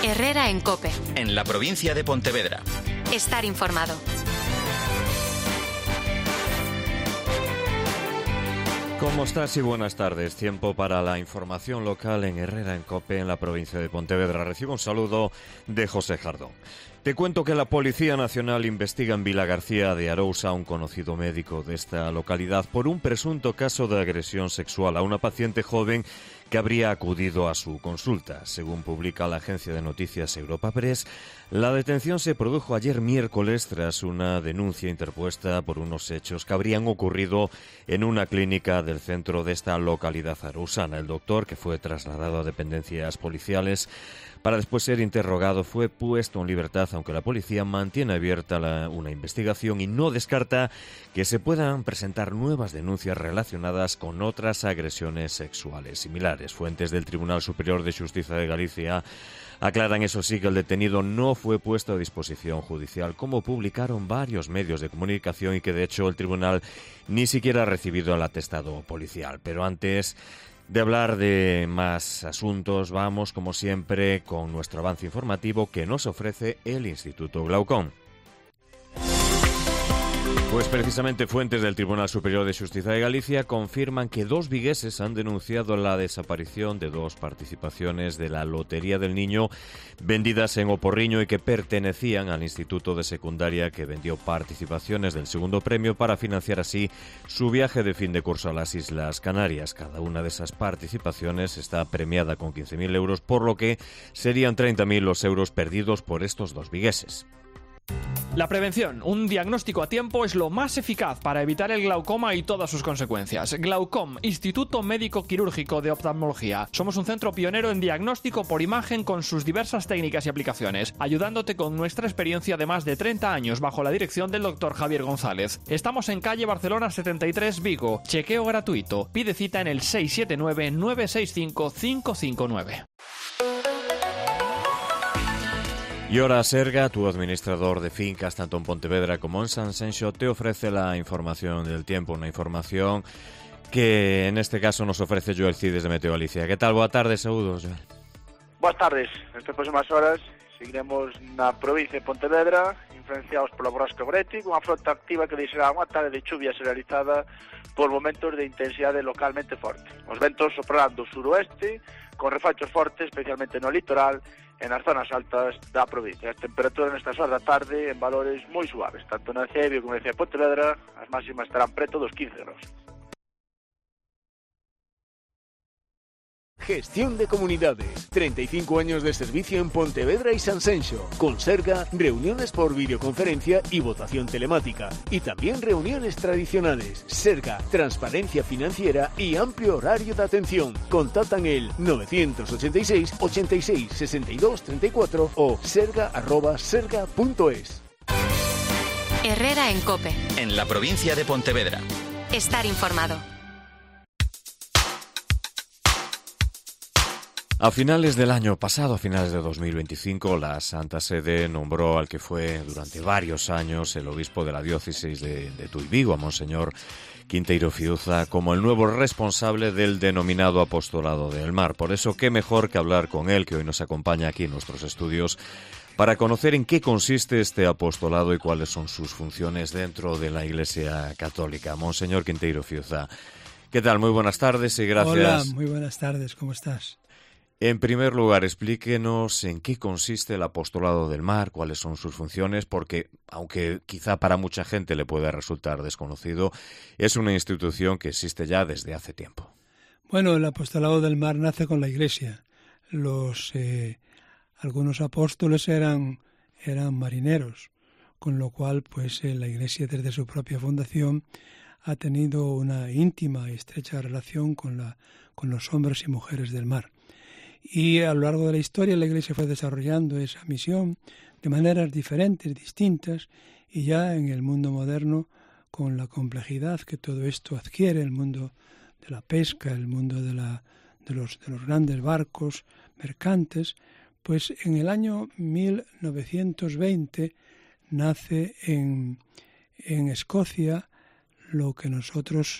Herrera en COPE. En la provincia de Pontevedra. Estar informado. ¿Cómo estás y buenas tardes? Tiempo para la información local en Herrera en COPE, en la provincia de Pontevedra. Recibo un saludo de José Jardón. Te cuento que la Policía Nacional investiga en Vilagarcía de Arousa a un conocido médico de esta localidad por un presunto caso de agresión sexual a una paciente joven que habría acudido a su consulta. Según publica la agencia de noticias Europa Press, la detención se produjo ayer miércoles tras una denuncia interpuesta por unos hechos que habrían ocurrido en una clínica del centro de esta localidad arousana. El doctor, que fue trasladado a dependencias policiales para después ser interrogado, fue puesto en libertad, aunque la policía mantiene abierta una investigación y no descarta que se puedan presentar nuevas denuncias relacionadas con otras agresiones sexuales similares. Fuentes del Tribunal Superior de Justicia de Galicia aclaran, eso sí, que el detenido no fue puesto a disposición judicial, como publicaron varios medios de comunicación, y que de hecho el tribunal ni siquiera ha recibido el atestado policial. Pero antes de hablar de más asuntos, vamos, como siempre, con nuestro avance informativo que nos ofrece el Instituto Glaucón. Pues precisamente fuentes del Tribunal Superior de Justicia de Galicia confirman que 2 vigueses han denunciado la desaparición de 2 participaciones de la Lotería del Niño vendidas en Oporriño y que pertenecían al Instituto de Secundaria, que vendió participaciones del segundo premio para financiar así su viaje de fin de curso a las Islas Canarias. Cada una de esas participaciones está premiada con 15.000 euros, por lo que serían 30.000 los euros perdidos por estos 2 vigueses. La prevención, un diagnóstico a tiempo, es lo más eficaz para evitar el glaucoma y todas sus consecuencias. Glaucom, Instituto Médico Quirúrgico de Oftalmología. Somos un centro pionero en diagnóstico por imagen con sus diversas técnicas y aplicaciones, ayudándote con nuestra experiencia de más de 30 años bajo la dirección del Dr. Javier González. Estamos en calle Barcelona 73, Vigo. Chequeo gratuito. Pide cita en el 679-965-559. Y ahora Serga, tu administrador de fincas tanto en Pontevedra como en Sanxenxo, te ofrece la información del tiempo, una información que en este caso nos ofrece Joel Cides de Meteo Galicia. ¿Qué tal? Boa tarde, saúdos, Joel. Boas tardes. Nestas próximas horas seguiremos na provincia de Pontevedra, influenciados polo borrasca Breti, unha fronte activa que deixará unha tarde de chuvia generalizada por momentos de intensidade localmente forte. Os ventos soprarán do suroeste, con refachos fortes, especialmente no litoral, en as zonas altas da provincia. As temperaturas nestas horas da tarde en valores moi suaves, tanto na Cebio como na cidade de Pontevedra, as máximas estarán preto dos 15 graus. Gestión de comunidades. 35 años de servicio en Pontevedra y Sanxenxo. Con Serga, reuniones por videoconferencia y votación telemática. Y también reuniones tradicionales. Serga, transparencia financiera y amplio horario de atención. Contactan el 986 86 62 34 o serga@serga.es. Herrera en COPE. En la provincia de Pontevedra. Estar informado. A finales del año pasado, a finales de 2025, la Santa Sede nombró al que fue durante varios años el obispo de la diócesis de Tui Vigo, a Monseñor Quinteiro Fiuza, como el nuevo responsable del denominado Apostolado del Mar. Por eso, qué mejor que hablar con él, que hoy nos acompaña aquí en nuestros estudios, para conocer en qué consiste este apostolado y cuáles son sus funciones dentro de la Iglesia Católica. Monseñor Quinteiro Fiuza, ¿qué tal? Muy buenas tardes y gracias. Hola, muy buenas tardes, ¿cómo estás? En primer lugar, explíquenos en qué consiste el Apostolado del Mar, cuáles son sus funciones, porque, aunque quizá para mucha gente le pueda resultar desconocido, es una institución que existe ya desde hace tiempo. Bueno, el Apostolado del Mar nace con la Iglesia. Algunos apóstoles eran marineros, con lo cual pues la Iglesia desde su propia fundación ha tenido una íntima y estrecha relación con los hombres y mujeres del mar. Y a lo largo de la historia la Iglesia fue desarrollando esa misión de maneras diferentes, distintas, y ya en el mundo moderno, con la complejidad que todo esto adquiere, el mundo de la pesca, el mundo de los grandes barcos mercantes, pues en el año 1920 nace en Escocia lo que nosotros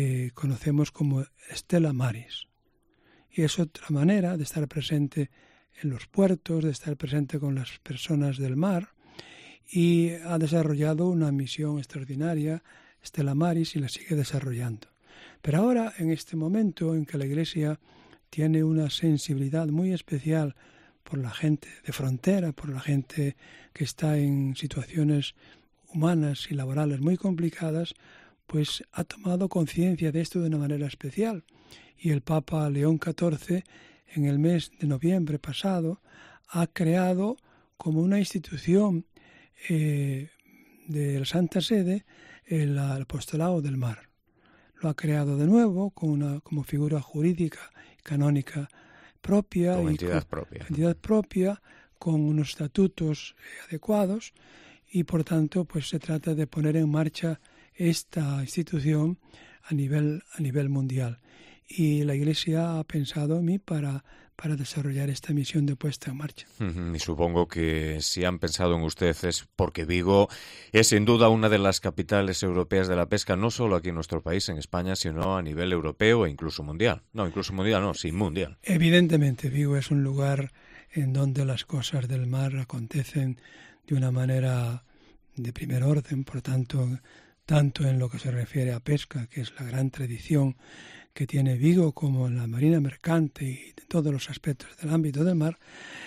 conocemos como Stella Maris. Y es otra manera de estar presente los puertos, de estar presente con las personas del mar, y ha desarrollado una misión extraordinaria, Stella Maris, y la sigue desarrollando. Pero ahora, en este momento en que la Iglesia tiene una sensibilidad muy especial por la gente de frontera, por la gente que está en situaciones humanas y laborales muy complicadas, pues ha tomado conciencia de esto de una manera especial. Y el Papa León XIV, en el mes de noviembre pasado, ha creado como una institución de la Santa Sede el apostolado del mar. Lo ha creado de nuevo como figura jurídica y canónica propia. Como entidad propia, con unos estatutos adecuados, y por tanto pues se trata de poner en marcha esta institución a nivel mundial. Y la Iglesia ha pensado en mí para desarrollar esta misión de puesta en marcha. Y supongo que si han pensado en usted es porque Vigo es sin duda una de las capitales europeas de la pesca, no solo aquí en nuestro país, en España, sino a nivel europeo e incluso mundial. Sí, mundial. Evidentemente, Vigo es un lugar en donde las cosas del mar acontecen de una manera de primer orden, por tanto en lo que se refiere a pesca, que es la gran tradición que tiene Vigo, como en la marina mercante y de todos los aspectos del ámbito del mar.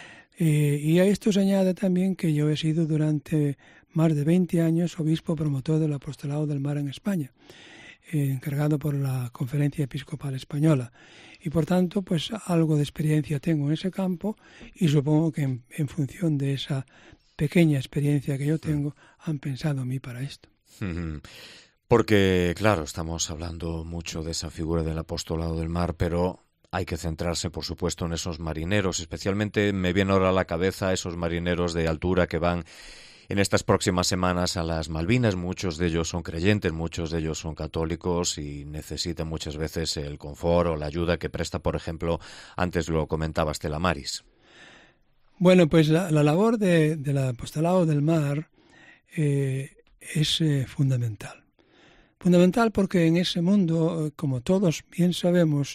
Y a esto se añade también que yo he sido durante más de 20 años obispo promotor del apostolado del mar en España, encargado por la Conferencia Episcopal Española. Y por tanto, pues algo de experiencia tengo en ese campo, y supongo que en función de esa pequeña experiencia que yo tengo, han pensado en mí para esto. Porque, claro, estamos hablando mucho de esa figura del apostolado del mar, pero hay que centrarse, por supuesto, en esos marineros. Especialmente me viene ahora a la cabeza esos marineros de altura que van en estas próximas semanas a las Malvinas. Muchos de ellos son creyentes, muchos de ellos son católicos y necesitan muchas veces el confort o la ayuda que presta, por ejemplo, antes lo comentaba Stella Maris. Bueno, pues la labor del apostolado del mar es fundamental. Fundamental porque en ese mundo, como todos bien sabemos,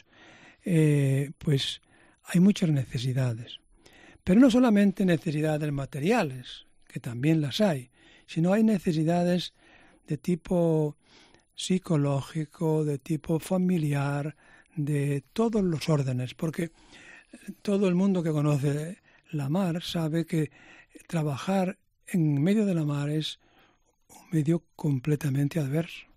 pues hay muchas necesidades. Pero no solamente necesidades materiales, que también las hay, sino hay necesidades de tipo psicológico, de tipo familiar, de todos los órdenes, porque todo el mundo que conoce la mar sabe que trabajar en medio de la mar es un medio completamente adverso.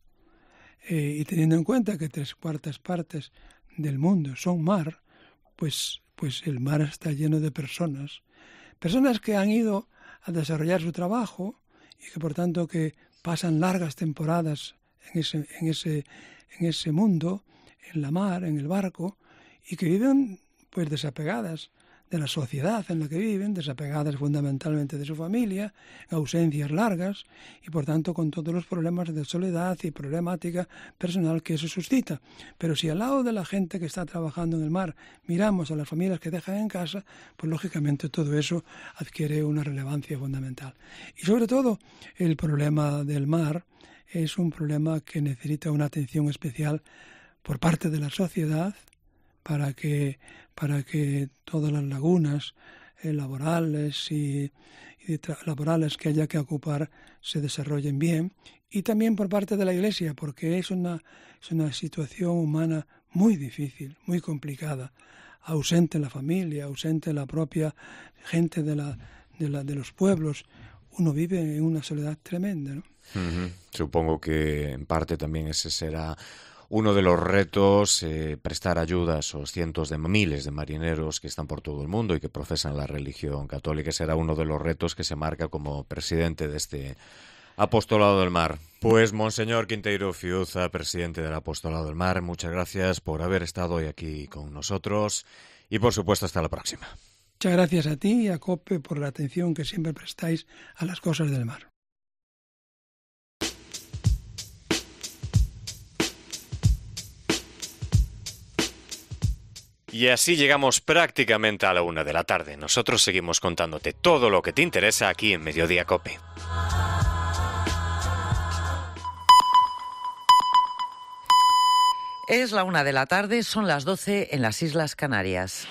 Y teniendo en cuenta que 3/4 partes del mundo son mar, pues el mar está lleno de personas que han ido a desarrollar su trabajo y que por tanto que pasan largas temporadas en ese mundo, en la mar, en el barco, y que viven pues desapegadas de la sociedad en la que viven, desapegadas fundamentalmente de su familia, ausencias largas y por tanto con todos los problemas de soledad y problemática personal que eso suscita. Pero si al lado de la gente que está trabajando en el mar miramos a las familias que dejan en casa, pues lógicamente todo eso adquiere una relevancia fundamental. Y sobre todo el problema del mar es un problema que necesita una atención especial por parte de la sociedad para que todas las lagunas laborales y laborales que haya que ocupar se desarrollen bien, y también por parte de la Iglesia, porque es una situación humana muy difícil, muy complicada, ausente la familia, ausente la propia gente de los pueblos. Uno vive en una soledad tremenda, ¿no? Supongo que en parte también ese será uno de los retos, prestar ayuda a esos cientos de miles de marineros que están por todo el mundo y que profesan la religión católica. Será uno de los retos que se marca como presidente de este Apostolado del Mar. Pues, Monseñor Quinteiro Fiuza, presidente del Apostolado del Mar, muchas gracias por haber estado hoy aquí con nosotros y, por supuesto, hasta la próxima. Muchas gracias a ti y a COPE por la atención que siempre prestáis a las cosas del mar. Y así llegamos prácticamente a la 1 de la tarde. Nosotros seguimos contándote todo lo que te interesa aquí en Mediodía COPE. Es la 1 de la tarde, son las 12 en las Islas Canarias.